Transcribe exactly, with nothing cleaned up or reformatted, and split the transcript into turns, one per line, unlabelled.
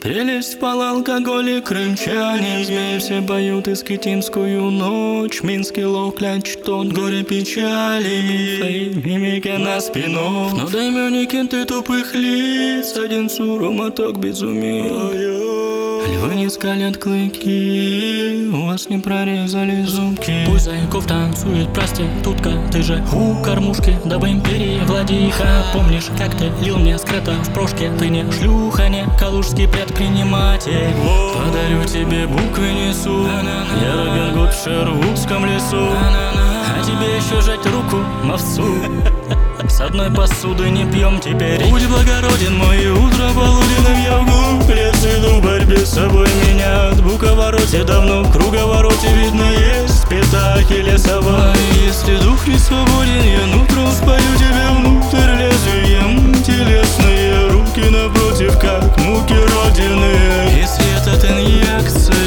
Прелесть впал алкоголь и крымчане, змеи все поют искитимскую ночь. Минский лов клянчит тон горе печали, мимики на спину. Но даймёники ты тупых лиц, один суру моток безумия. Львы не скалят клыки, у вас не прорезали зубки.
Пусть Зайков танцует проститутка, ты же у кормушки, да в империи владыка. Помнишь, как ты лил мне скрыто в прошке? Ты не шлюха, не калужский предприниматель.
Подарю тебе буквы несу, я Робин Гуд в шервудском лесу.
А тебе еще жать руку мовцу. С одной посуды не пьем теперь.
Будь благороден, мой утро полуденным я вглубь лес иду в борьбе с собой. Меня от буковороте давно в круговороте видно есть пятак или сова. Если дух не свободен, я нутром спою тебе внутрь лезвием. Телесные руки напротив, как муки родины. Если это инъекция,